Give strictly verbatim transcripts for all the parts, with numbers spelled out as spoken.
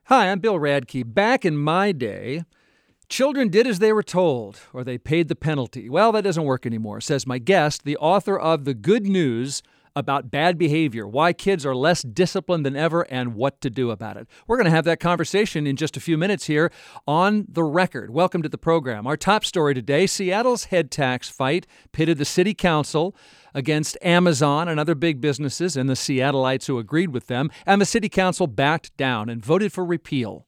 Hi, I'm Bill Radke. Back in my day, children did as they were told, or they paid the penalty. Well, that doesn't work anymore, says my guest, the author of The Good News About Bad Behavior, Why Kids Are Less Disciplined Than Ever and What to Do About It. We're going to have that conversation in just a few minutes here on The Record. Welcome to the program. Our top story today, Seattle's head tax fight pitted the city council against Amazon and other big businesses and the Seattleites who agreed with them, and the city council backed down and voted for repeal.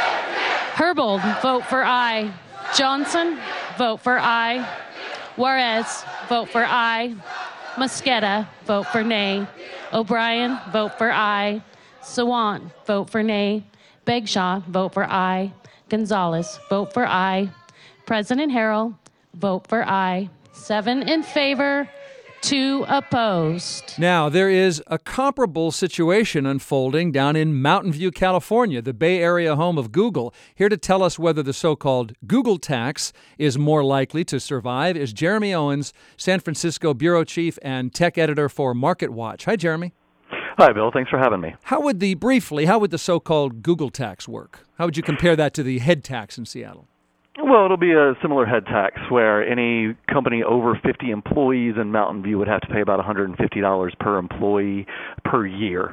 Herbold, vote for aye. Johnson, vote for aye. Juarez, vote for aye. Mosqueda, vote for nay. O'Brien, vote for aye. Sawant, vote for nay. Begshaw, vote for aye. Gonzalez, vote for aye. President Harrell, vote for aye. Seven in favor, two opposed. Now, there is a comparable situation unfolding down in Mountain View, California, the Bay Area home of Google. Here to tell us whether the so-called Google tax is more likely to survive is Jeremy Owens, San Francisco bureau chief and tech editor for MarketWatch. Hi, Jeremy. Hi, Bill. Thanks for having me. How would the, briefly, how would the so-called Google tax work? How would you compare that to the head tax in Seattle? Well, it'll be a similar head tax where any company over fifty employees in Mountain View would have to pay about one hundred fifty dollars per employee per year.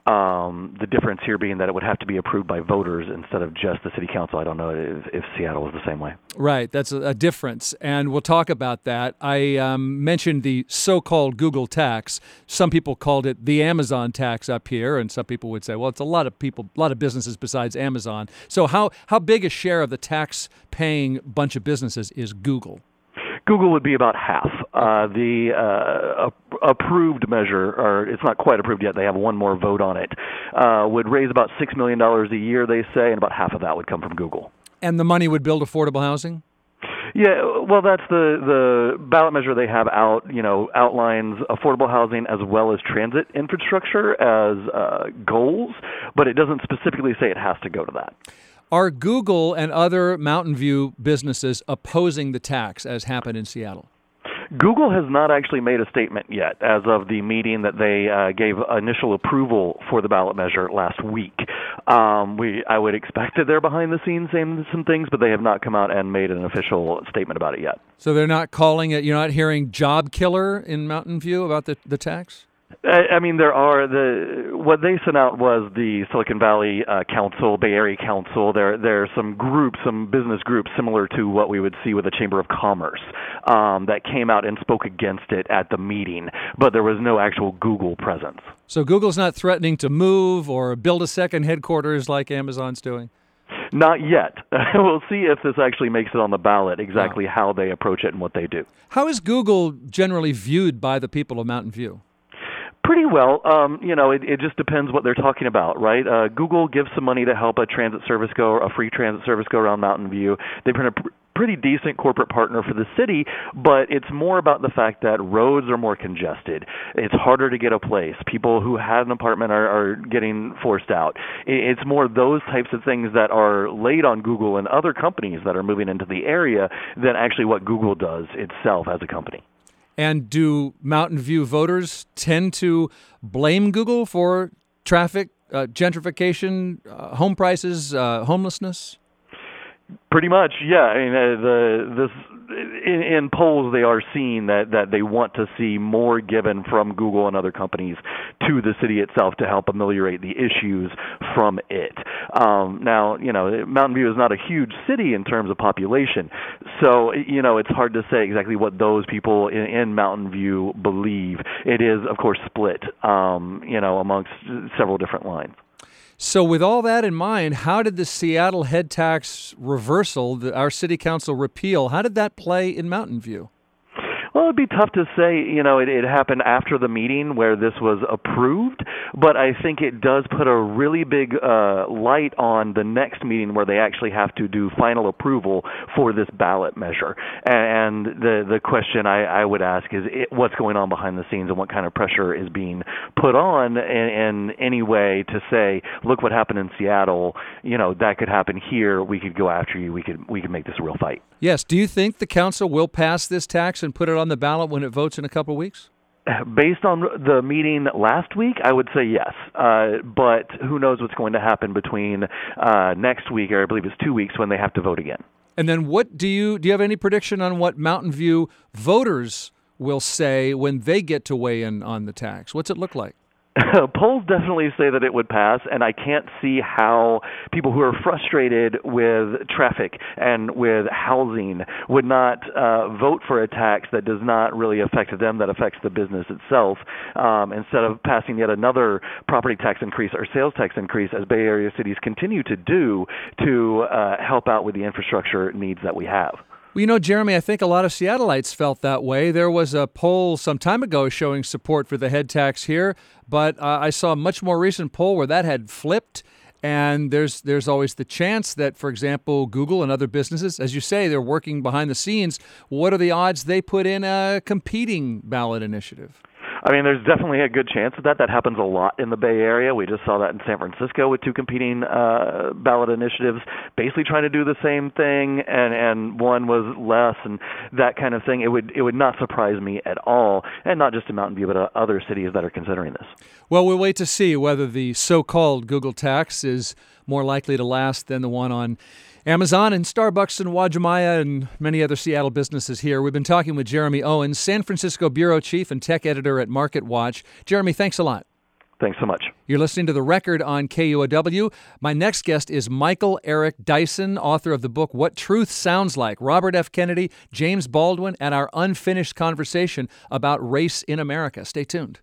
Um, the difference here being that it would have to be approved by voters instead of just the city council. I don't know if, if Seattle is the same way. Right. That's a, a difference, and we'll talk about that. I um, mentioned the so-called Google tax. Some people called it the Amazon tax up here, and some people would say, well, it's a lot of people, a lot of businesses besides Amazon. So how, how big a share of the tax-paying bunch of businesses is Google? Google would be about half. Uh, the uh, approved measure, or it's not quite approved yet, they have one more vote on it, uh, would raise about six million dollars a year, they say, and about half of that would come from Google. And the money would build affordable housing? Yeah, well, that's the, the ballot measure they have out, you know, outlines affordable housing as well as transit infrastructure as uh, goals, but it doesn't specifically say it has to go to that. Are Google and other Mountain View businesses opposing the tax, as happened in Seattle? Google has not actually made a statement yet as of the meeting that they uh, gave initial approval for the ballot measure last week. Um, we, I would expect that they're behind the scenes saying some things, but they have not come out and made an official statement about it yet. So they're not calling it, you're not hearing job killer in Mountain View about the, the tax? I mean, there are the what they sent out was the Silicon Valley uh, Council, Bay Area Council. There, there are some groups, some business groups similar to what we would see with the Chamber of Commerce um, that came out and spoke against it at the meeting, but there was no actual Google presence. So Google's not threatening to move or build a second headquarters like Amazon's doing? Not yet. We'll see if this actually makes it on the ballot, exactly wow. how they approach it and what they do. How is Google generally viewed by the people of Mountain View? Pretty well. Um, you know, it, it just depends what they're talking about, right? Uh, Google gives some money to help a transit service go, a free transit service go around Mountain View. They've been a pr- pretty decent corporate partner for the city, but it's more about the fact that roads are more congested. It's harder to get a place. People who had an apartment are, are getting forced out. It, it's more those types of things that are laid on Google and other companies that are moving into the area than actually what Google does itself as a company. And do Mountain View voters tend to blame Google for traffic, uh, gentrification, uh, home prices, uh, homelessness? Pretty much, yeah. I mean, uh, the this in, in polls they are seeing that, that they want to see more given from Google and other companies to the city itself to help ameliorate the issues from it. Um, now, you know, Mountain View is not a huge city in terms of population, so you know it's hard to say exactly what those people in, in Mountain View believe. It is, of course, split, um, you know, amongst several different lines. So with all that in mind, how did the Seattle head tax reversal, the, our city council repeal, how did that play in Mountain View? Well, it'd be tough to say, you know, it, it happened after the meeting where this was approved, but I think it does put a really big uh, light on the next meeting where they actually have to do final approval for this ballot measure. And the the question I, I would ask is it, what's going on behind the scenes and what kind of pressure is being put on in, in any way to say, look what happened in Seattle, you know, that could happen here, we could go after you, we could we could make this a real fight. Yes. Do you think the council will pass this tax and put it on the ballot when it votes in a couple of weeks? Based on the meeting last week, I would say yes. Uh, but who knows what's going to happen between uh, next week, or I believe it's two weeks, when they have to vote again. And then what do you do you have any prediction on what Mountain View voters will say when they get to weigh in on the tax? What's it look like? Polls definitely say that it would pass, and I can't see how people who are frustrated with traffic and with housing would not uh, vote for a tax that does not really affect them, that affects the business itself, um, instead of passing yet another property tax increase or sales tax increase, as Bay Area cities continue to do to uh, help out with the infrastructure needs that we have. Well, you know, Jeremy, I think a lot of Seattleites felt that way. There was a poll some time ago showing support for the head tax here, but uh, I saw a much more recent poll where that had flipped. And there's there's always the chance that, for example, Google and other businesses, as you say, they're working behind the scenes. What are the odds they put in a competing ballot initiative? I mean, there's definitely a good chance of that. That happens a lot in the Bay Area. We just saw that in San Francisco with two competing uh, ballot initiatives, basically trying to do the same thing, and, and one was less, and that kind of thing. It would it would not surprise me at all, and not just in Mountain View, but uh, other cities that are considering this. Well, we'll wait to see whether the so-called Google tax is more likely to last than the one on Amazon and Starbucks and Wajimaya and many other Seattle businesses here. We've been talking with Jeremy Owens, San Francisco bureau chief and tech editor at MarketWatch. Jeremy, thanks a lot. Thanks so much. You're listening to The Record on K U O W. My next guest is Michael Eric Dyson, author of the book What Truth Sounds Like, Robert F. Kennedy, James Baldwin, and our unfinished conversation about race in America. Stay tuned.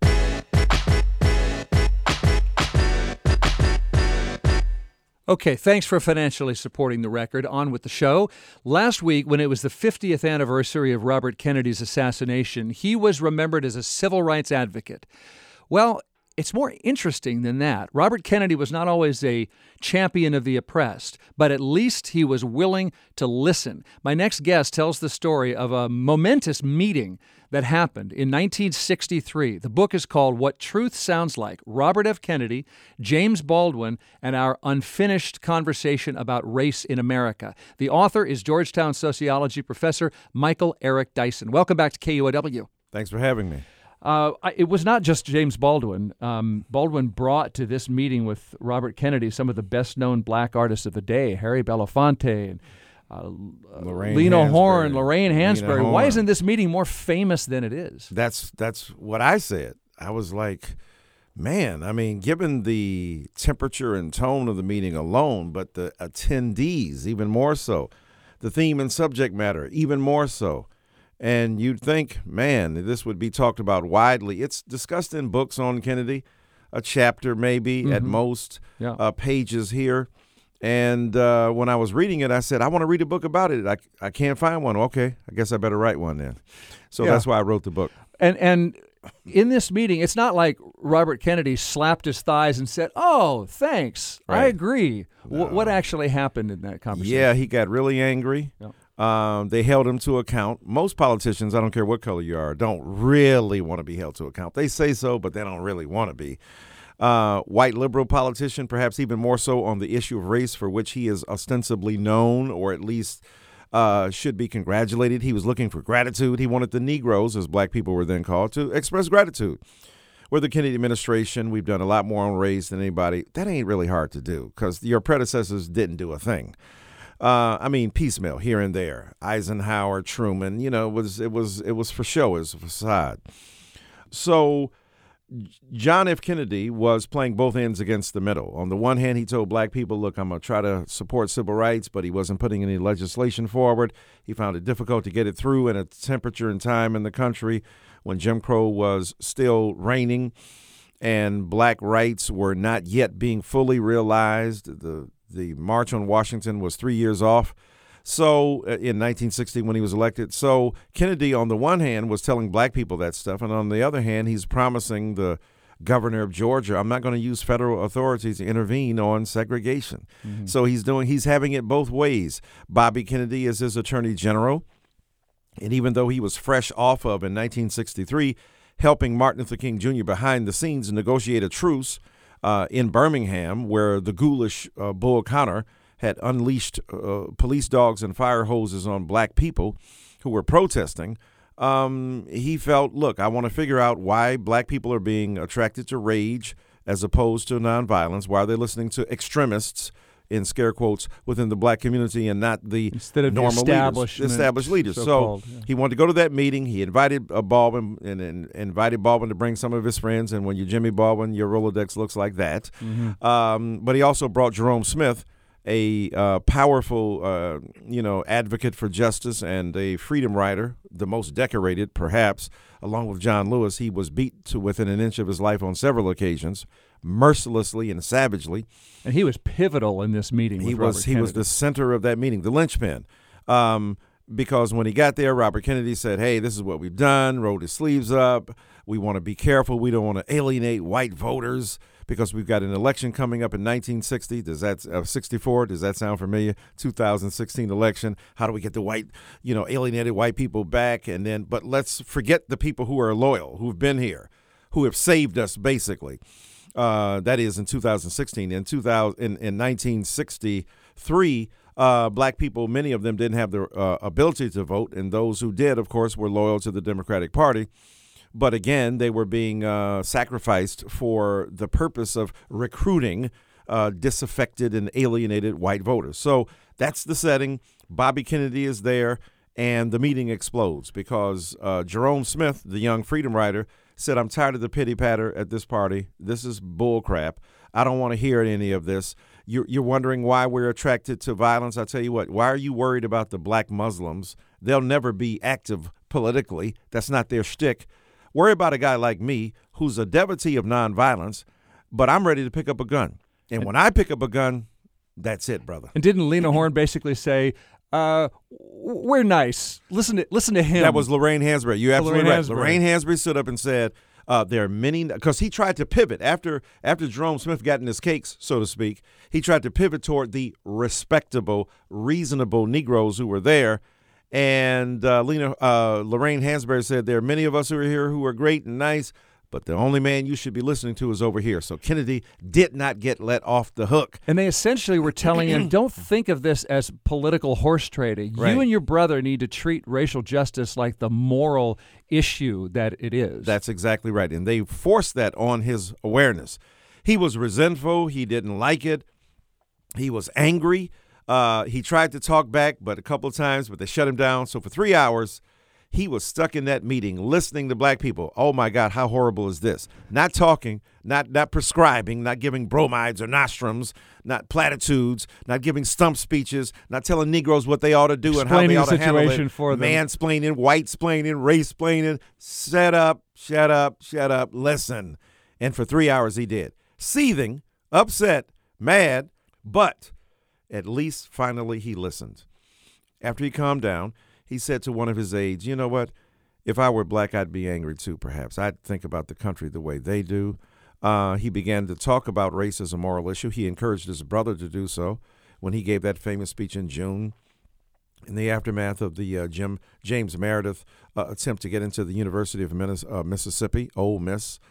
Okay, thanks for financially supporting The Record. On with the show. Last week, when it was the fiftieth anniversary of Robert Kennedy's assassination, he was remembered as a civil rights advocate. Well, it's more interesting than that. Robert Kennedy was not always a champion of the oppressed, but at least he was willing to listen. My next guest tells the story of a momentous meeting that happened in nineteen sixty-three. The book is called What Truth Sounds Like, Robert F. Kennedy, James Baldwin, and Our Unfinished Conversation About Race in America. The author is Georgetown sociology professor Michael Eric Dyson. Welcome back to K U O W. Thanks for having me. Uh, I, it was not just James Baldwin. Um, Baldwin brought to this meeting with Robert Kennedy some of the best-known black artists of the day, Harry Belafonte and uh, Lorraine Lena Hansberry. Horne, Lorraine Hansberry. Lena Why Horne. isn't this meeting more famous than it is? That's that's what I said. I was like, man, I mean, given the temperature and tone of the meeting alone, but the attendees even more so, the theme and subject matter even more so. And you'd think, man, this would be talked about widely. It's discussed in books on Kennedy, a chapter maybe mm-hmm. at most, yeah. uh, pages here. And uh, when I was reading it, I said, I want to read a book about it. I, I can't find one. Okay, I guess I better write one then. So yeah. that's why I wrote the book. And and in this meeting, it's not like Robert Kennedy slapped his thighs and said, oh, thanks, right. I agree. No. W- what actually happened in that conversation? Yeah, he got really angry. Yeah. Um, they held him to account. Most politicians, I don't care what color you are, don't really want to be held to account. They say so, but they don't really want to be. Uh, white liberal politician, perhaps even more so on the issue of race, for which he is ostensibly known, or at least uh, should be congratulated. He was looking for gratitude. He wanted the Negroes, as black people were then called, to express gratitude. With the Kennedy administration, we've done a lot more on race than anybody. That ain't really hard to do because your predecessors didn't do a thing. Uh, I mean, piecemeal here and there. Eisenhower, Truman, you know, it was it was it was for show, it was a facade. So John F. Kennedy was playing both ends against the middle. On the one hand, he told black people, look, I'm going to try to support civil rights, but he wasn't putting any legislation forward. He found it difficult to get it through in a temperature and time in the country when Jim Crow was still reigning and black rights were not yet being fully realized. The The March on Washington was three years off. So in nineteen sixty when he was elected. So Kennedy, on the one hand, was telling black people that stuff. And on the other hand, he's promising the governor of Georgia, I'm not going to use federal authorities to intervene on segregation. Mm-hmm. So he's doing he's having it both ways. Bobby Kennedy is his attorney general. And even though he was fresh off of, in nineteen sixty-three, helping Martin Luther King Junior behind the scenes negotiate a truce Uh, in Birmingham, where the ghoulish uh, Bull Connor had unleashed uh, police dogs and fire hoses on black people who were protesting, Um, he felt, look, I want to figure out why black people are being attracted to rage as opposed to nonviolence. Why are they listening to extremists, in scare quotes, within the black community and not the Instead of normal the leaders, the established leaders. So yeah. he wanted to go to that meeting. He invited uh, Baldwin and, and invited Baldwin to bring some of his friends. And when you're Jimmy Baldwin, your Rolodex looks like that. Mm-hmm. Um, but he also brought Jerome Smith, a uh, powerful, uh, you know, advocate for justice and a freedom rider, the most decorated, perhaps, along with John Lewis. He was beat to within an inch of his life on several occasions, mercilessly and savagely. And he was pivotal in this meeting. He with was Robert he Kennedy. was the center of that meeting, the linchpin. Um, because when he got there, Robert Kennedy said, hey, this is what we've done, rolled his sleeves up. We want to be careful. We don't want to alienate white voters because we've got an election coming up in nineteen sixty. Does that uh, sixty-four? Does that sound familiar? two thousand sixteen election. How do we get the white, you know, alienated white people back? And then, but let's forget the people who are loyal, who've been here, who have saved us, basically. Uh, that is in two thousand sixteen. In two thousand, in, in nineteen sixty-three, uh, black people, many of them didn't have the uh, ability to vote, and those who did, of course, were loyal to the Democratic Party. But again, they were being uh, sacrificed for the purpose of recruiting uh, disaffected and alienated white voters. So that's the setting. Bobby Kennedy is there, and the meeting explodes because uh, Jerome Smith, the young freedom rider, said, I'm tired of the pity patter at this party. This is bull crap. I don't want to hear any of this. You're, you're wondering why we're attracted to violence. I'll tell you what, why are you worried about the black Muslims? They'll never be active politically. That's not their shtick. Worry about a guy like me who's a devotee of nonviolence, but I'm ready to pick up a gun. And when I pick up a gun, that's it, brother. And didn't Lena Horne basically say, uh, we're nice. Listen to listen to him. That was Lorraine Hansberry. You're absolutely Lorraine right. Hansberry. Lorraine Hansberry stood up and said, uh, there are many, because he tried to pivot. After after Jerome Smith got in his cakes, so to speak, he tried to pivot toward the respectable, reasonable Negroes who were there. And uh, Lena, uh, Lorraine Hansberry said, there are many of us who are here who are great and nice, but the only man you should be listening to is over here. So Kennedy did not get let off the hook. And they essentially were telling him, don't think of this as political horse trading. Right. You and your brother need to treat racial justice like the moral issue that it is. That's exactly right. And they forced that on his awareness. He was resentful. He didn't like it. He was angry. Uh, he tried to talk back, but a couple of times, but they shut him down. So for three hours, he was stuck in that meeting listening to black people. Oh, my God, how horrible is this? Not talking, not not prescribing, not giving bromides or nostrums, not platitudes, not giving stump speeches, not telling Negroes what they ought to do and how they ought to handle it. Explaining the situation for them. Mansplaining, white-splaining, race-splaining. Shut up, shut up, shut up, listen. And for three hours he did. Seething, upset, mad, but at least finally he listened. After he calmed down, he said to one of his aides, you know what? If I were black, I'd be angry too, perhaps. I'd think about the country the way they do. Uh, he began to talk about race as a moral issue. He encouraged his brother to do so when he gave that famous speech in June in the aftermath of the uh, Jim James Meredith uh, attempt to get into the University of Minnes- uh, Mississippi, Ole Miss.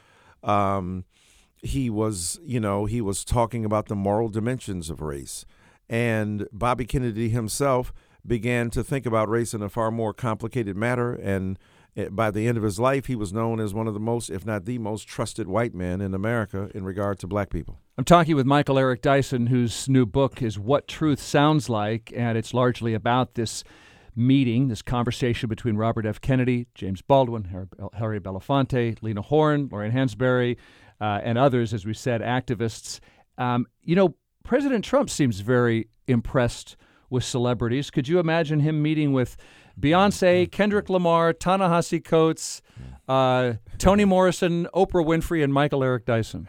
Um, he was, you know, he was talking about the moral dimensions of race. And Bobby Kennedy himself began to think about race in a far more complicated matter. And by the end of his life, he was known as one of the most, if not the most trusted white men in America in regard to black people. I'm talking with Michael Eric Dyson, whose new book is What Truth Sounds Like, and it's largely about this meeting, this conversation between Robert F. Kennedy, James Baldwin, Harry Belafonte, Lena Horne, Lorraine Hansberry, uh, and others, as we said, activists. Um, you know, President Trump seems very impressed with celebrities. Could you imagine him meeting with Beyonce, Kendrick Lamar, Ta-Nehisi Coates, uh, Toni Morrison, Oprah Winfrey, and Michael Eric Dyson?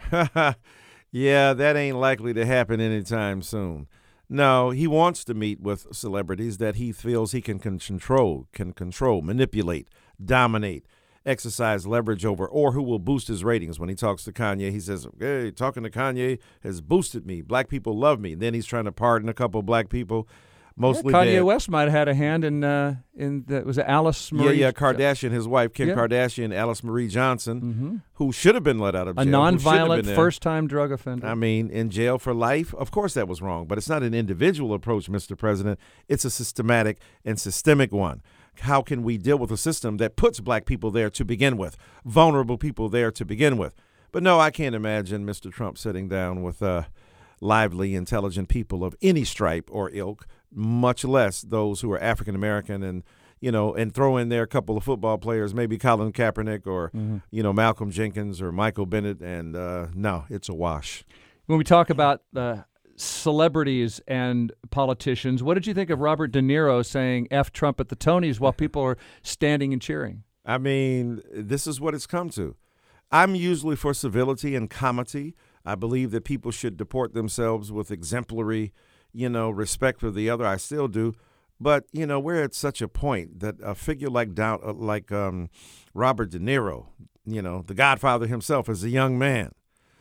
Yeah, that ain't likely to happen anytime soon. No, he wants to meet with celebrities that he feels he can control, can control, manipulate, dominate, exercise leverage over, or who will boost his ratings. When he talks to Kanye, he says, hey, talking to Kanye has boosted me. Black people love me. Then he's trying to pardon a couple of black people. mostly yeah, Kanye dead. West might have had a hand in uh, in the, was it Alice Marie? Yeah, yeah, Kardashian, his wife, Kim Yeah. Kardashian, Alice Marie Johnson, Mm-hmm. who should have been let out of A jail. who shouldn't have nonviolent been there. first-time drug offender. I mean, in jail for life? Of course that was wrong, but it's not an individual approach, Mister President. It's a systematic and systemic one. How can we deal with a system that puts black people there to begin with, vulnerable people there to begin with? But no, I can't imagine Mister Trump sitting down with uh, lively, intelligent people of any stripe or ilk, much less those who are African American, and you know, and throw in there a couple of football players, maybe Colin Kaepernick or Mm-hmm. you know Malcolm Jenkins or Michael Bennett, and uh, no, it's a wash. When we talk about uh, celebrities and politicians, what did you think of Robert De Niro saying F Trump at the Tonys while people are standing and cheering? I mean, this is what it's come to. I'm usually for civility and comity. I believe that people should deport themselves with exemplary, you know, respect for the other. I still do. But, you know, we're at such a point that a figure like Down, uh, like um, Robert De Niro, you know, the Godfather himself as a young man,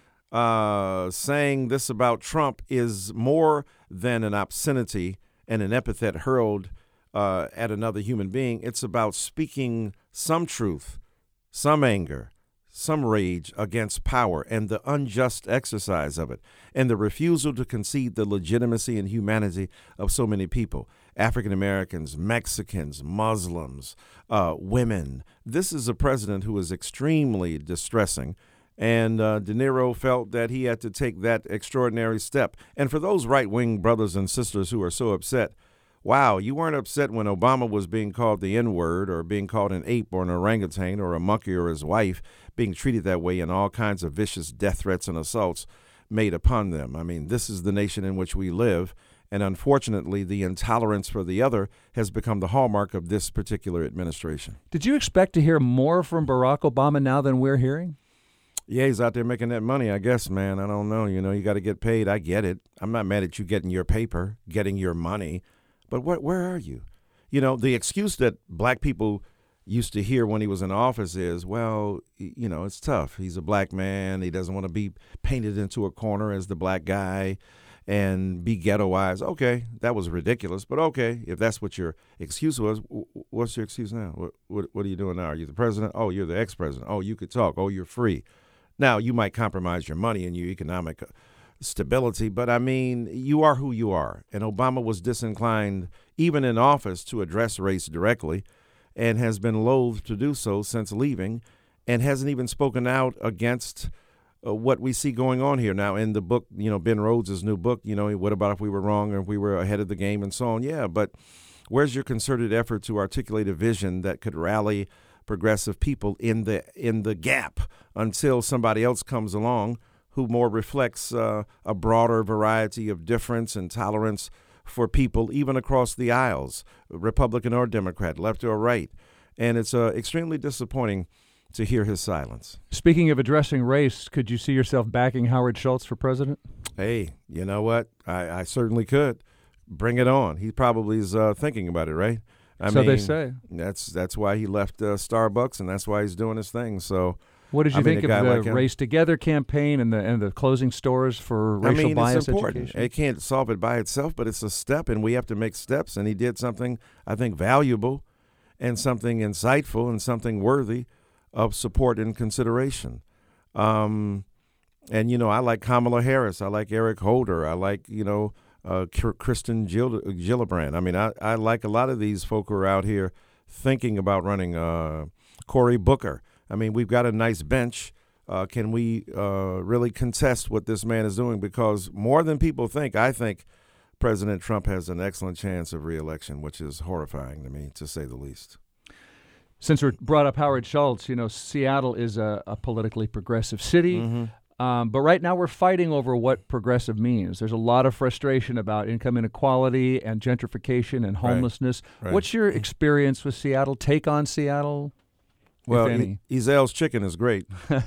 uh, saying this about Trump is more than an obscenity and an epithet hurled uh, at another human being. It's about speaking some truth, some anger, some rage against power and the unjust exercise of it, and the refusal to concede the legitimacy and humanity of so many people. African Americans, Mexicans, Muslims, uh, women. This is a president who is extremely distressing, and uh, De Niro felt that he had to take that extraordinary step. And for those right-wing brothers and sisters who are so upset, wow, you weren't upset when Obama was being called the N-word or being called an ape or an orangutan or a monkey or his wife, being treated that way, and all kinds of vicious death threats and assaults made upon them. I mean, this is the nation in which we live, and unfortunately, the intolerance for the other has become the hallmark of this particular administration. Did you expect to hear more from Barack Obama now than we're hearing? Yeah, he's out there making that money, I guess, man. I don't know. You know, you got to get paid. I get it. I'm not mad at you getting your paper, getting your money. But what, where are you? You know, the excuse that black people used to hear when he was in office is, well, you know, it's tough. He's a black man. He doesn't want to be painted into a corner as the black guy and be ghettoized. Okay, that was ridiculous. But okay, if that's what your excuse was, what's your excuse now? What, what, what are you doing now? Are you the president? Oh, you're the ex-president. Oh, you could talk. Oh, you're free. Now, you might compromise your money and your economic stability, but I mean, you are who you are. And Obama was disinclined, even in office, to address race directly, and has been loath to do so since leaving, and hasn't even spoken out against uh, what we see going on here. Now, in the book, you know, Ben Rhodes' new book, you know, what about if we were wrong or if we were ahead of the game and so on? Yeah, but where's your concerted effort to articulate a vision that could rally progressive people in the in the gap until somebody else comes along who more reflects uh, a broader variety of difference and tolerance for people, even across the aisles, Republican or Democrat, left or right. And it's uh, extremely disappointing to hear his silence. Speaking of addressing race, could you see yourself backing Howard Schultz for president? Hey, you know what? I, I certainly could. Bring it on. He probably is uh, thinking about it, right? I so mean, they say. That's that's why he left uh, Starbucks, and that's why he's doing his thing. So, what did you I mean, think a of guy the like him- Race Together campaign and the and the closing stores for I racial mean, bias it's important. education? It can't solve it by itself, but it's a step, and we have to make steps. And he did something, I think, valuable and something insightful and something worthy of support and consideration. Um, and, you know, I like Kamala Harris. I like Eric Holder. I like, you know, uh, K- Kristen Gill- Gillibrand. I mean, I, I like a lot of these folk who are out here thinking about running. uh, Cory Booker. I mean, we've got a nice bench. Uh, can we uh, really contest what this man is doing? Because more than people think, I think President Trump has an excellent chance of reelection, which is horrifying to me, to say the least. Since we brought up Howard Schultz, you know, Seattle is a, a politically progressive city. Mm-hmm. Um, but right now we're fighting over what progressive means. There's a lot of frustration about income inequality and gentrification and homelessness. Right. What's your experience with Seattle? Take on Seattle? Well, if any? E- Ezel's chicken is great.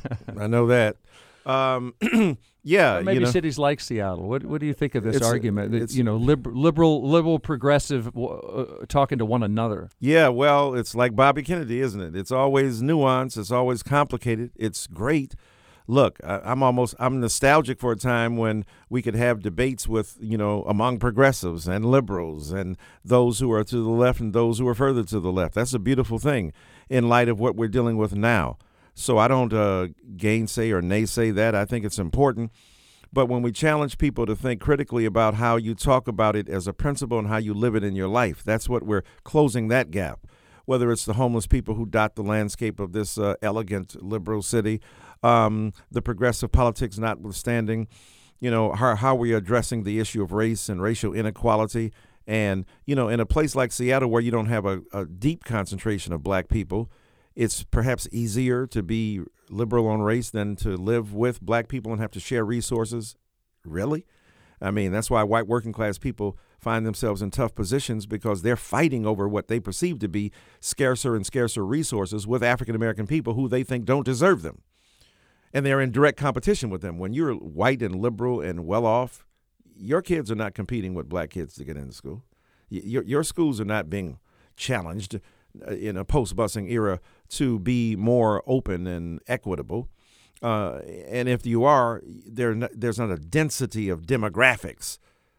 I know that. Um, yeah, Or maybe you know, cities like Seattle. What What do you think of this It's a- argument? That, it's- you know, lib- liberal, liberal, progressive uh, talking to one another. yeah. Well, it's like Bobby Kennedy, isn't it? It's always nuanced. It's always complicated. It's great, look, I, I'm almost I'm nostalgic for a time when we could have debates with, you know, among progressives and liberals and those who are to the left and those who are further to the left. That's a beautiful thing in light of what we're dealing with now. So I don't uh, gainsay or naysay that. I think it's important. But when we challenge people to think critically about how you talk about it as a principle and how you live it in your life, that's what we're closing that gap. Whether it's the homeless people who dot the landscape of this uh, elegant liberal city, um, the progressive politics notwithstanding, you know, how, how we're addressing the issue of race and racial inequality. And, you know, in a place like Seattle where you don't have a, a deep concentration of black people, it's perhaps easier to be liberal on race than to live with black people and have to share resources. Really? I mean, that's why white working class people find themselves in tough positions, because they're fighting over what they perceive to be scarcer and scarcer resources with African American people who they think don't deserve them. And they're in direct competition with them. When you're white and liberal and well off, your kids are not competing with black kids to get into school. Your, your schools are not being challenged in a post-busing era to be more open and equitable. Uh, and if you are, there not, there's not a density of demographics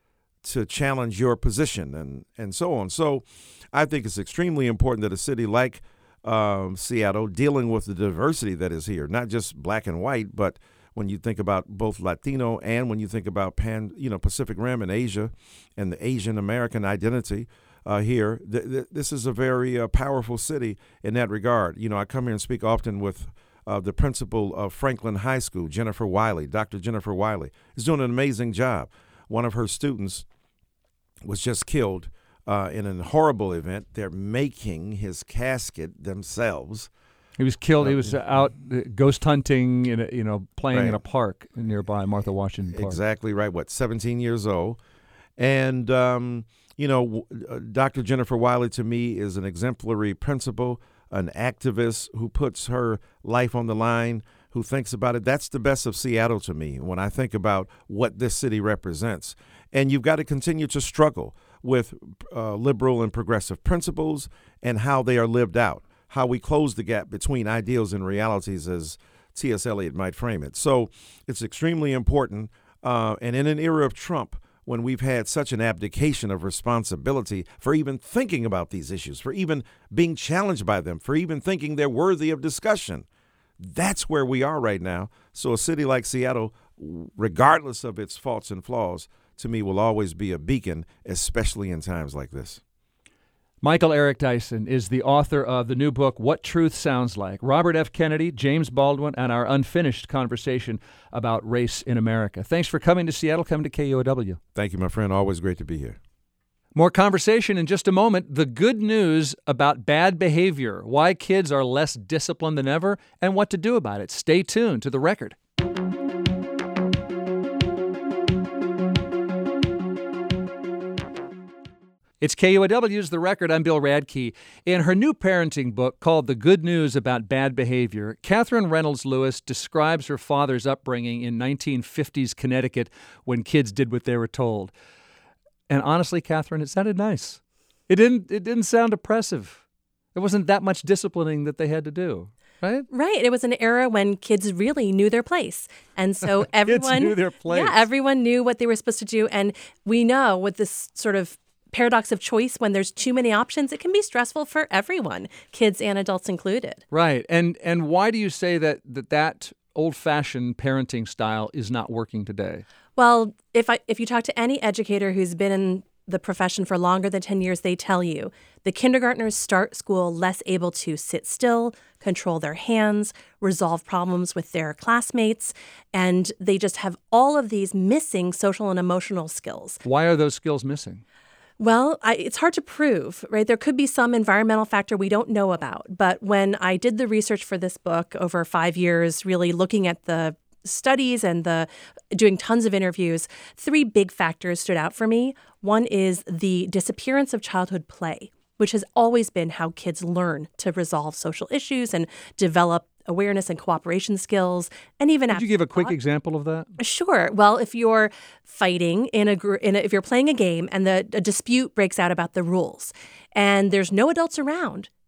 to challenge your position and, and so on. So I think it's extremely important that a city like um, Seattle, dealing with the diversity that is here, not just black and white, but when you think about both Latino and when you think about Pan, you know, Pacific Rim and Asia and the Asian American identity uh, here, th- th- this is a very uh, powerful city in that regard. You know, I come here and speak often with uh, the principal of Franklin High School, Jennifer Wiley. Doctor Jennifer Wiley is doing an amazing job. One of her students was just killed uh, in a horrible event. They're making his casket themselves. He was killed. He was out ghost hunting, in a, you know, playing right. in a park nearby, Martha Washington Park. Exactly right. What, seventeen years old? And, um, you know, Doctor Jennifer Wiley to me is an exemplary principal, an activist who puts her life on the line, who thinks about it. That's the best of Seattle to me when I think about what this city represents. And you've got to continue to struggle with uh, liberal and progressive principles and how they are lived out, how we close the gap between ideals and realities, as T S Eliot might frame it. So it's extremely important. Uh, and in an era of Trump, when we've had such an abdication of responsibility for even thinking about these issues, for even being challenged by them, for even thinking they're worthy of discussion, that's where we are right now. So a city like Seattle, regardless of its faults and flaws, to me will always be a beacon, especially in times like this. Michael Eric Dyson is the author of the new book, What Truth Sounds Like. Robert F. Kennedy, James Baldwin, and our unfinished conversation about race in America. Thanks for coming to Seattle, coming to K U O W. Thank you, my friend. Always great to be here. More conversation in just a moment. The good news about bad behavior, why kids are less disciplined than ever, and what to do about it. Stay tuned to The Record. It's K U O W's The Record. I'm Bill Radke. In her new parenting book called The Good News About Bad Behavior, Catherine Reynolds Lewis describes her father's upbringing in nineteen fifties Connecticut when kids did what they were told. And honestly, Catherine, it sounded nice. It didn't, it didn't sound oppressive. There wasn't that much disciplining that they had to do. Right? Right. It was an era when kids really knew their place. And so everyone kids knew their place. Yeah, everyone knew what they were supposed to do. And we know with this sort of paradox of choice, when there's too many options, it can be stressful for everyone, kids and adults included. Right. And and why do you say that that, that old-fashioned parenting style is not working today? Well, if I if you talk to any educator who's been in the profession for longer than ten years, they tell you the kindergartners start school less able to sit still, control their hands, resolve problems with their classmates, and they just have all of these missing social and emotional skills. Why are those skills missing? Well, I, it's hard to prove, right? There could be some environmental factor we don't know about. But when I did the research for this book over five years, really looking at the studies and the doing tons of interviews, three big factors stood out for me. One is the disappearance of childhood play, which has always been how kids learn to resolve social issues and develop awareness and cooperation skills, and even Could you give a quick example of that? Sure. Well, if you're fighting in a, gr- in a if you're playing a game and the a dispute breaks out about the rules, and there's no adults around,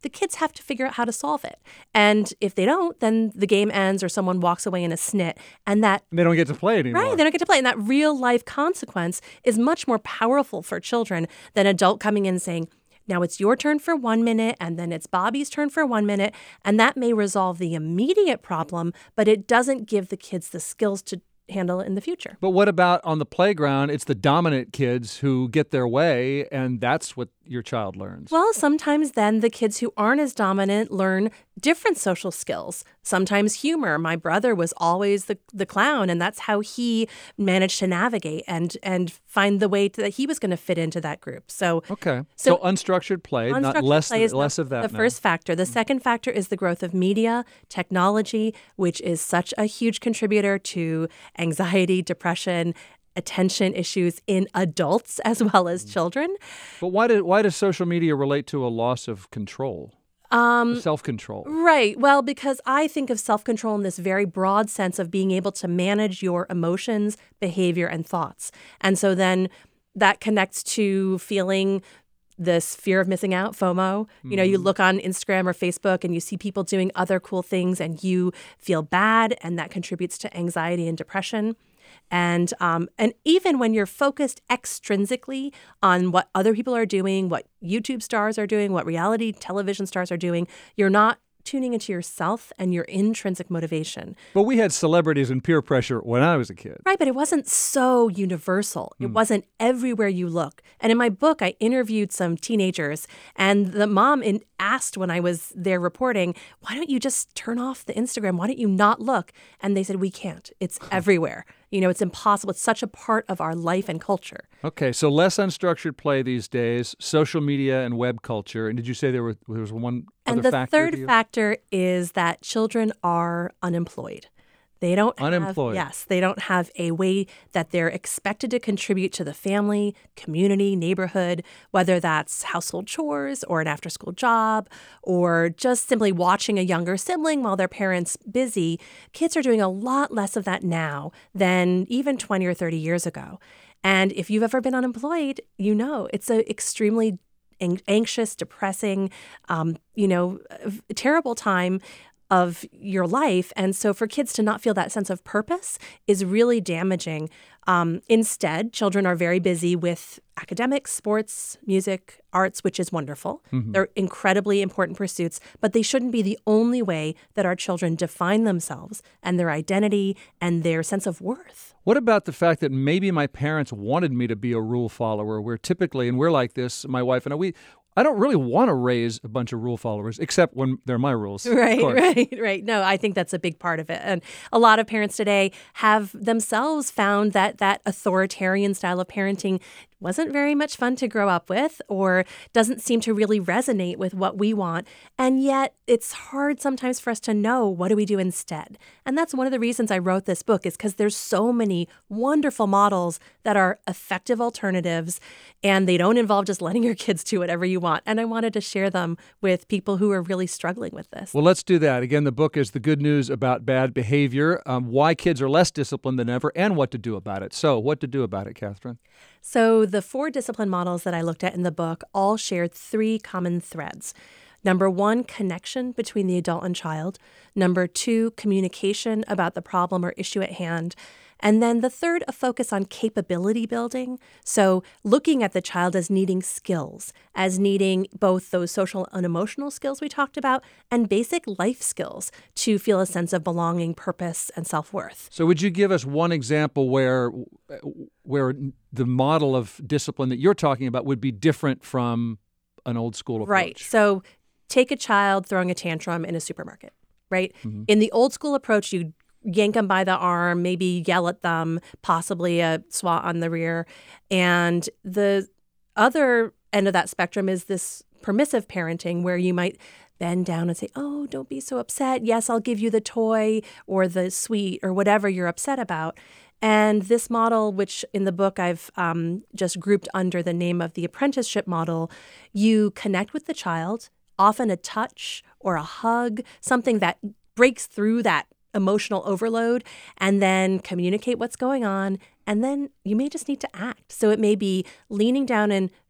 the kids have to figure out how to solve it. And if they don't, then the game ends or someone walks away in a snit. And that They don't get to play anymore. Right, they don't get to play. And that real life consequence is much more powerful for children than an adult coming in and saying, now it's your turn for one minute, and then it's Bobby's turn for one minute. And that may resolve the immediate problem, but it doesn't give the kids the skills to handle it in the future. But what about on the playground? It's the dominant kids who get their way, and that's what your child learns. Well, sometimes then the kids who aren't as dominant learn different social skills. Sometimes humor. My brother was always the, the clown, and that's how he managed to navigate and and find the way to, that he was going to fit into that group. So okay, so, so unstructured play, unstructured not less play is less the, of that. The now. first factor. The mm-hmm. second factor is the growth of media, technology, which is such a huge contributor to anxiety, depression, attention issues in adults as well as children. But why did why does social media relate to a loss of control? Um, self-control. Right. Well, because I think of self-control in this very broad sense of being able to manage your emotions, behavior, and thoughts. And so then that connects to feeling this fear of missing out, FOMO. Mm-hmm. You know, you look on Instagram or Facebook and you see people doing other cool things and you feel bad, and that contributes to anxiety and depression. And um, and even when you're focused extrinsically on what other people are doing, what YouTube stars are doing, what reality television stars are doing, you're not tuning into yourself and your intrinsic motivation. But we had celebrities and peer pressure when I was a kid. Right, but it wasn't so universal. It mm. wasn't everywhere you look. And in my book, I interviewed some teenagers, and the mom in, asked when I was there reporting, why don't you just turn off the Instagram? Why don't you not look? And they said, we can't. It's everywhere. You know, it's impossible. It's such a part of our life and culture. Okay, so less unstructured play these days, social media and web culture. And did you say there, were, there was one and other factor? And the third factor is that children are unemployed. They don't unemployed. Have, yes, they don't have a way that they're expected to contribute to the family, community, neighborhood, whether that's household chores or an after-school job or just simply watching a younger sibling while their parents busy. Kids are doing a lot less of that now than even twenty or thirty years ago. And if you've ever been unemployed, you know it's an extremely anxious, depressing, um, you know, terrible time of your life. And so for kids to not feel that sense of purpose is really damaging. Um, instead, children are very busy with academics, sports, music, arts, which is wonderful. Mm-hmm. They're incredibly important pursuits, but they shouldn't be the only way that our children define themselves and their identity and their sense of worth. What about the fact that maybe my parents wanted me to be a rule follower, where typically, and we're like this, my wife and I, we I don't really want to raise a bunch of rule followers, except when they're my rules. Right, right, right. No, I think that's a big part of it. And a lot of parents today have themselves found that that authoritarian style of parenting wasn't very much fun to grow up with or doesn't seem to really resonate with what we want. And yet it's hard sometimes for us to know, what do we do instead? And that's one of the reasons I wrote this book, is because there's so many wonderful models that are effective alternatives, and they don't involve just letting your kids do whatever you want. And I wanted to share them with people who are really struggling with this. Well, let's do that. Again, the book is The Good News About Bad Behavior, um, Why Kids Are Less Disciplined Than Ever, and What to Do About It. So what to do about it, Catherine? So the four discipline models that I looked at in the book all shared three common threads. Number one, connection between the adult and child. Number two, communication about the problem or issue at hand. And then the third, a focus on capability building. So looking at the child as needing skills, as needing both those social and emotional skills we talked about and basic life skills to feel a sense of belonging, purpose, and self-worth. So would you give us one example where where the model of discipline that you're talking about would be different from an old school approach? Right. So take a child throwing a tantrum in a supermarket, right? Mm-hmm. In the old school approach, you yank them by the arm, maybe yell at them, possibly a swat on the rear. And the other end of that spectrum is this permissive parenting, where you might bend down and say, oh, don't be so upset. Yes, I'll give you the toy or the sweet or whatever you're upset about. And this model, which in the book I've um, just grouped under the name of the apprenticeship model, you connect with the child, often a touch or a hug, something that breaks through that emotional overload, and then communicate what's going on. And then you may just need to act. So it may be leaning down and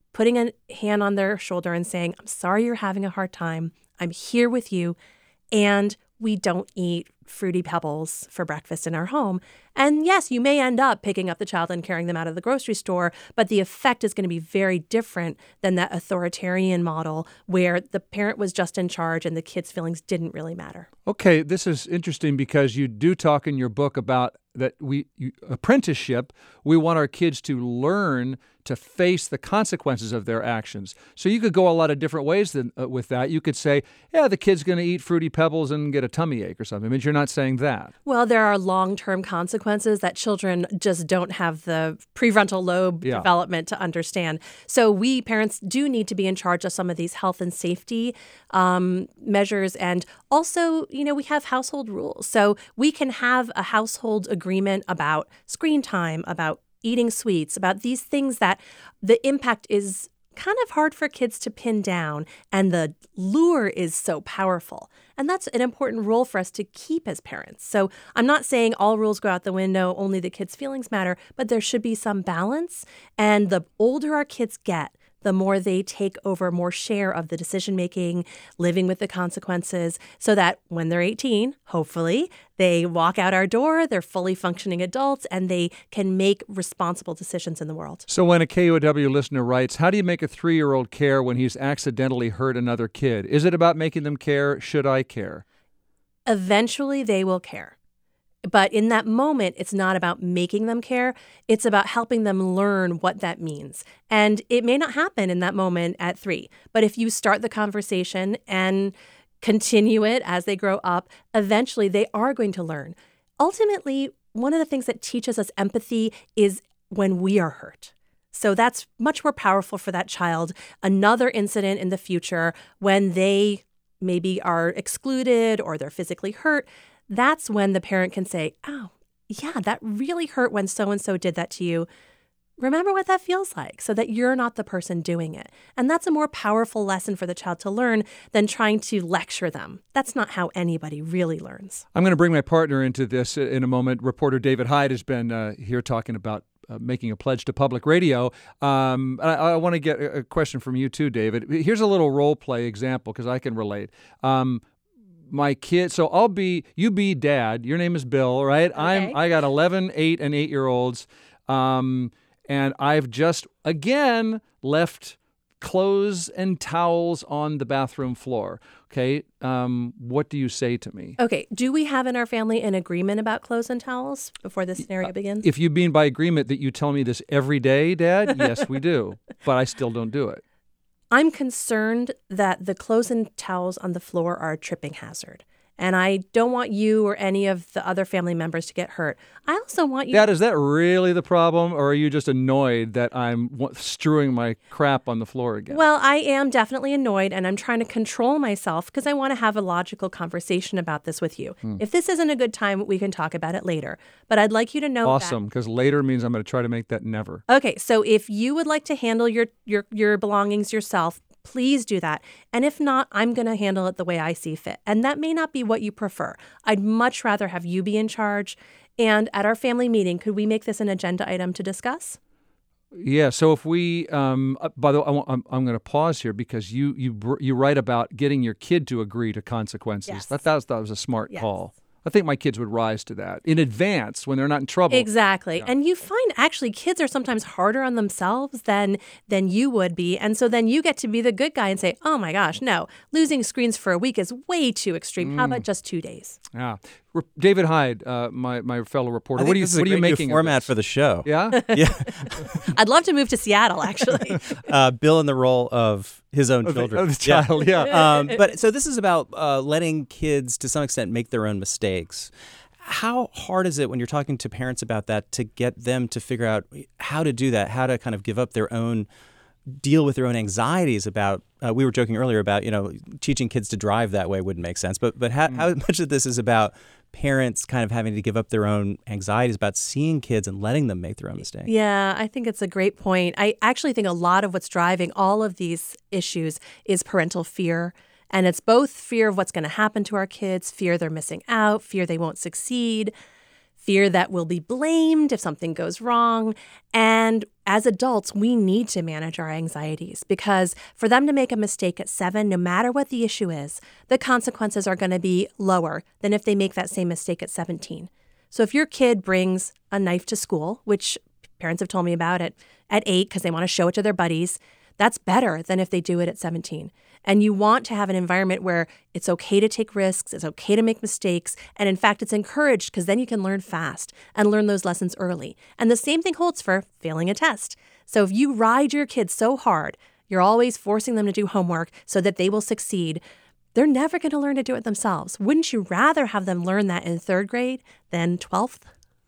putting a hand on their shoulder and saying, I'm sorry you're having a hard time. I'm here with you. And we don't eat Fruity Pebbles for breakfast in our home. And yes, you may end up picking up the child and carrying them out of the grocery store, but the effect is going to be very different than that authoritarian model where the parent was just in charge and the kid's feelings didn't really matter. Okay, this is interesting because you do talk in your book about that we you, apprenticeship. We want our kids to learn to face the consequences of their actions. So you could go a lot of different ways than, uh, with that. You could say, yeah, the kid's going to eat Fruity Pebbles and get a tummy ache or something. I mean, you're not saying that. Well, there are long-term consequences that children just don't have the prefrontal lobe Yeah. development to understand. So we parents do need to be in charge of some of these health and safety um, measures. And also, you know, we have household rules. So we can have a household agreement about screen time, about eating sweets, about these things that the impact is kind of hard for kids to pin down, and the lure is so powerful. And that's an important role for us to keep as parents. So I'm not saying all rules go out the window, only the kids' feelings matter, but there should be some balance. And the older our kids get, the more they take over more share of the decision-making, living with the consequences, so that when they're eighteen, hopefully, they walk out our door, they're fully functioning adults, and they can make responsible decisions in the world. So when a K U O W listener writes, how do you make a three-year-old care when he's accidentally hurt another kid? Is it about making them care? Should I care? Eventually, they will care. But in that moment, it's not about making them care. It's about helping them learn what that means. And it may not happen in that moment at three. But if you start the conversation and continue it as they grow up, eventually they are going to learn. Ultimately, one of the things that teaches us empathy is when we are hurt. So that's much more powerful for that child. Another incident in the future when they maybe are excluded or they're physically hurt, that's when the parent can say, oh, yeah, that really hurt when so-and-so did that to you. Remember what that feels like so that you're not the person doing it. And that's a more powerful lesson for the child to learn than trying to lecture them. That's not how anybody really learns. I'm going to bring my partner into this in a moment. Reporter David Hyde has been uh, here talking about uh, making a pledge to public radio. Um, I, I want to get a question from you too, David. Here's a little role play example because I can relate. Um, My kid, so I'll be, you be dad. Your name is Bill, right? Okay. I'm, I got eleven, eight, and eight-year-olds, um, and I've just, again, left clothes and towels on the bathroom floor. Okay, um, what do you say to me? Okay, do we have in our family an agreement about clothes and towels before this scenario begins? If you mean by agreement that you tell me this every day, Dad, yes, we do, but I still don't do it. I'm concerned that the clothes and towels on the floor are a tripping hazard. And I don't want you or any of the other family members to get hurt. I also want you... Dad, is that really the problem? Or are you just annoyed that I'm strewing my crap on the floor again? Well, I am definitely annoyed, and I'm trying to control myself because I want to have a logical conversation about this with you. Hmm. If this isn't a good time, we can talk about it later. But I'd like you to know Awesome, because later means I'm going to try to make that never. Okay, so if you would like to handle your your, your belongings yourself, please do that. And if not, I'm going to handle it the way I see fit. And that may not be what you prefer. I'd much rather have you be in charge. And at our family meeting, could we make this an agenda item to discuss? Yeah. So if we, um, uh, by the way, I want, I'm, I'm going to pause here because you you you write about getting your kid to agree to consequences. Yes. That, that, was, that was a smart Yes. call. I think my kids would rise to that in advance when they're not in trouble. Exactly. Yeah. And you find actually kids are sometimes harder on themselves than than you would be. And so then you get to be the good guy and say, oh my gosh, no, losing screens for a week is way too extreme. Mm. How about just two days? Yeah. Re- David Hyde, uh, my, my fellow reporter, I think what are you, this is a what are you great new making format of this? for the show. Yeah? Yeah. I'd love to move to Seattle, actually. uh, Bill in the role of his own Of the- children. of the child, yeah. um, but so this is about uh, letting kids, to some extent, make their own mistakes. How hard is it when you're talking to parents about that to get them to figure out how to do that, how to kind of give up their own, deal with their own anxieties about, uh, we were joking earlier about, you know, teaching kids to drive that way wouldn't make sense. But but how, mm. how much of this is about parents kind of having to give up their own anxieties about seeing kids and letting them make their own mistakes? Yeah, I think it's a great point. I actually think a lot of what's driving all of these issues is parental fear. And it's both fear of what's going to happen to our kids, fear they're missing out, fear they won't succeed, fear that we'll be blamed if something goes wrong. And as adults, we need to manage our anxieties because for them to make a mistake at seven, no matter what the issue is, the consequences are going to be lower than if they make that same mistake at seventeen. So if your kid brings a knife to school, which parents have told me about it at eight because they want to show it to their buddies, that's better than if they do it at seventeen. And you want to have an environment where it's okay to take risks, it's okay to make mistakes, and in fact, it's encouraged because then you can learn fast and learn those lessons early. And the same thing holds for failing a test. So if you ride your kids so hard, you're always forcing them to do homework so that they will succeed, they're never going to learn to do it themselves. Wouldn't you rather have them learn that in third grade than twelfth?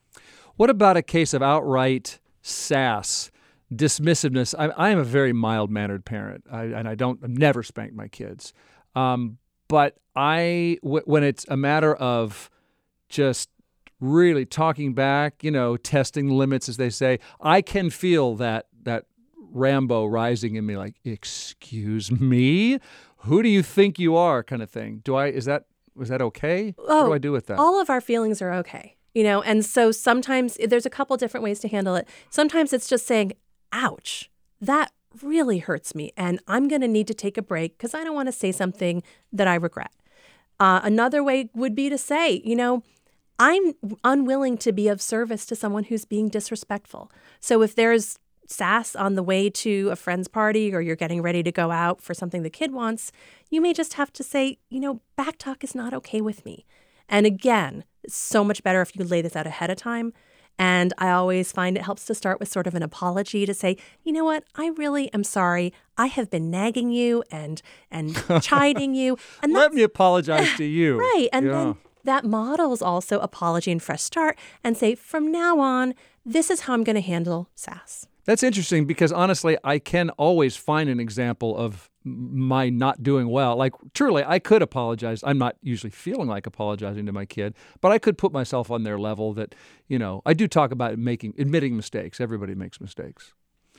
What about a case of outright sass? Dismissiveness. I, I am a very mild-mannered parent, I, and I don't I've never spanked my kids. Um, but I, w- when it's a matter of just really talking back, you know, testing limits, as they say, I can feel that that Rambo rising in me, like, "Excuse me, who do you think you are?" kind of thing. Do I? Is that is that okay? Oh, what do I do with that? All of our feelings are okay, you know. And so sometimes there's a couple different ways to handle it. Sometimes it's just saying, ouch, that really hurts me, and I'm going to need to take a break because I don't want to say something that I regret. Uh, another way would be to say, you know, I'm unwilling to be of service to someone who's being disrespectful. So if there's sass on the way to a friend's party or you're getting ready to go out for something the kid wants, you may just have to say, you know, backtalk is not okay with me. And again, it's so much better if you lay this out ahead of time. And I always find it helps to start with sort of an apology to say, you know what, I really am sorry. I have been nagging you and and chiding you. And let me apologize to you. Right. And yeah. then that models also apology and fresh start and say, from now on, this is how I'm going to handle sass. That's interesting because honestly, I can always find an example of my not doing well. Like, truly, I could apologize. I'm not usually feeling like apologizing to my kid, but I could put myself on their level that, you know, I do talk about making, admitting mistakes. Everybody makes mistakes.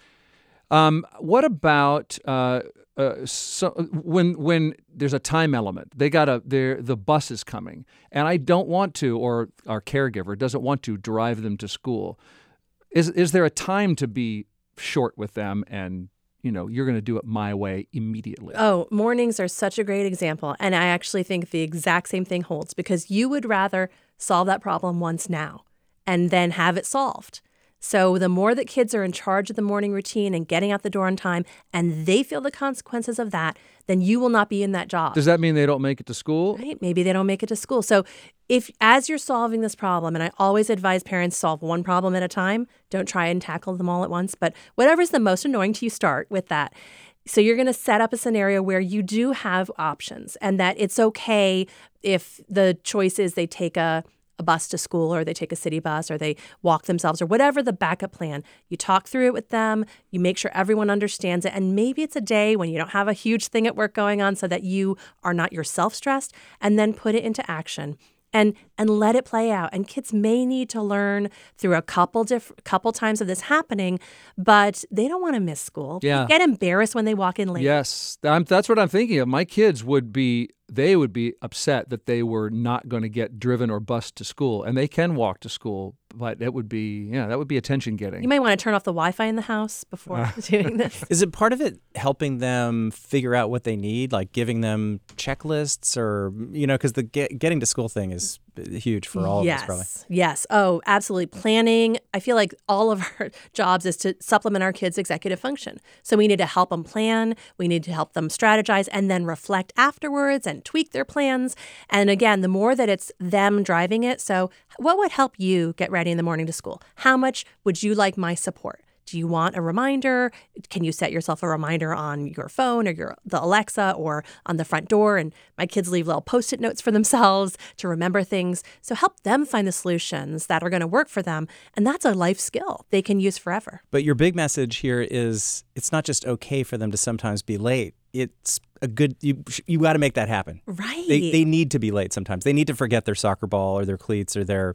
Um, what about uh, uh, so when when there's a time element? They got a the bus is coming, and I don't want to, or our caregiver doesn't want to drive them to school. Is is there a time to be short with them and, you know, you're going to do it my way immediately? Oh, mornings are such a great example. And I actually think the exact same thing holds because you would rather solve that problem once now and then have it solved. So the more that kids are in charge of the morning routine and getting out the door on time and they feel the consequences of that, then you will not be in that job. Does that mean they don't make it to school? Right? Maybe they don't make it to school. So if as you're solving this problem, and I always advise parents solve one problem at a time, don't try and tackle them all at once, but whatever's the most annoying to you, start with that. So you're going to set up a scenario where you do have options and that it's okay if the choice is they take a a bus to school or they take a city bus or they walk themselves or whatever the backup plan. You talk through it with them. You make sure everyone understands it. And maybe it's a day when you don't have a huge thing at work going on so that you are not yourself stressed, and then put it into action. And and let it play out. And kids may need to learn through a couple diff- couple times of this happening, but they don't want to miss school. Yeah. They get embarrassed when they walk in late. Yes, I'm, that's what I'm thinking of. My kids would be, they would be upset that they were not going to get driven or bused to school. And they can walk to school, but it would be, yeah, that would be attention getting. You might want to turn off the Wi-Fi in the house before uh. doing this. Is it part of it helping them figure out what they need, like giving them checklists or, you know, because the get, getting to school thing is huge for all yes. of us, probably. Yes. Oh, absolutely. Planning. I feel like all of our jobs is to supplement our kids' executive function. So we need to help them plan. We need to help them strategize and then reflect afterwards and tweak their plans. And again, the more that it's them driving it. So what would help you get ready in the morning to school? How much would you like my support? Do you want a reminder? Can you set yourself a reminder on your phone or your the Alexa or on the front door? And my kids leave little Post-it notes for themselves to remember things. So help them find the solutions that are going to work for them. And that's a life skill they can use forever. But your big message here is it's not just okay for them to sometimes be late. It's a good, you you got to make that happen. Right. They, they need to be late sometimes. They need to forget their soccer ball or their cleats or their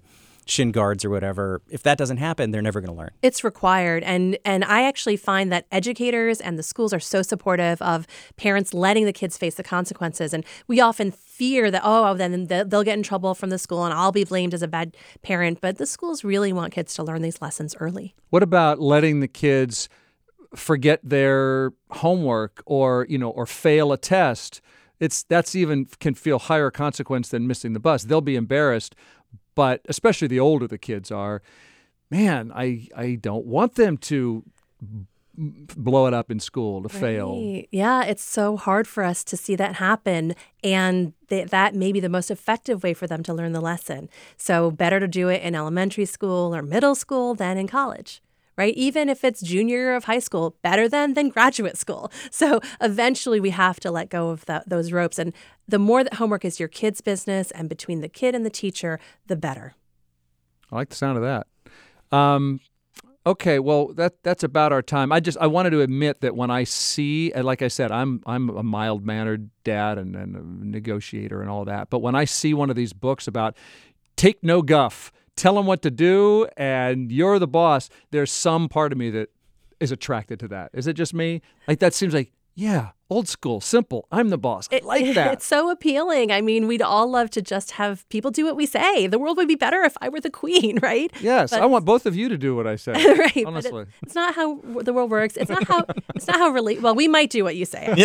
shin guards or whatever. If that doesn't happen, they're never going to learn. It's required. And and I actually find that educators and the schools are so supportive of parents letting the kids face the consequences. And we often fear that, oh, then they'll get in trouble from the school and I'll be blamed as a bad parent. But the schools really want kids to learn these lessons early. What about letting the kids forget their homework or, you know, or fail a test? It's that's even can feel higher consequence than missing the bus. They'll be embarrassed, but especially the older the kids are, man, I I don't want them to blow it up in school, to Right. fail. Yeah, it's so hard for us to see that happen. And th- that may be the most effective way for them to learn the lesson. So better to do it in elementary school or middle school than in college. Right? Even if it's junior year of high school, better than than graduate school. So eventually we have to let go of that, those ropes. And the more that homework is your kid's business and between the kid and the teacher, the better. I like the sound of that. Um, okay, well that that's about our time. I just I wanted to admit that when I see, and like I said, I'm I'm a mild mannered dad and, and a negotiator and all that. But when I see one of these books about take no guff, tell them what to do, and you're the boss, there's some part of me that is attracted to that. Is it just me? Like, that seems like, yeah, old school, simple. I'm the boss. I like that. It's so appealing. I mean, we'd all love to just have people do what we say. The world would be better if I were the queen, right? Yes, But- I want both of you to do what I say. right. but Honestly. it- it's not how w- the world works. It's not how. It's not how really. Well, we might do what you say.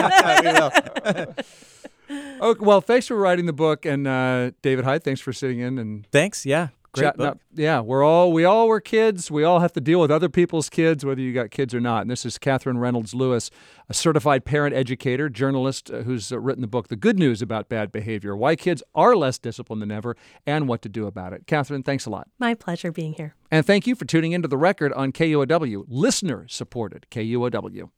Oh, well, thanks for writing the book, and uh, David Hyde, thanks for sitting in and Thanks. Yeah. Great chatting book. up. Yeah, we're all we all were kids. We all have to deal with other people's kids, whether you got kids or not. And this is Catherine Reynolds Lewis, a certified parent educator, journalist uh, who's uh, written the book, The Good News About Bad Behavior: Why Kids Are Less Disciplined Than Ever and What to Do About It. Catherine, thanks a lot. My pleasure being here. And thank you for tuning into The Record on K U O W, listener-supported K U O W.